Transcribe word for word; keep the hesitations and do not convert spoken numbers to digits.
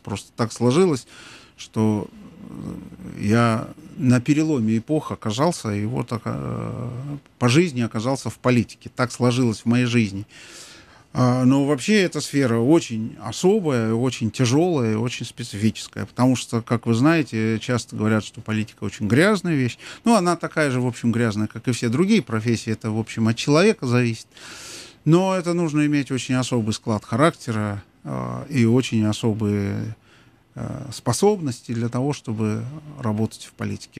просто так сложилось, что я на переломе эпох оказался, и вот по жизни оказался в политике. Так сложилось в моей жизни. Но вообще эта сфера очень особая, очень тяжелая, очень специфическая, потому что, как вы знаете, часто говорят, что политика очень грязная вещь. Ну, она такая же, в общем, грязная, как и все другие профессии. Это, в общем, от человека зависит. Но это нужно иметь очень особый склад характера и очень особые способности для того, чтобы работать в политике.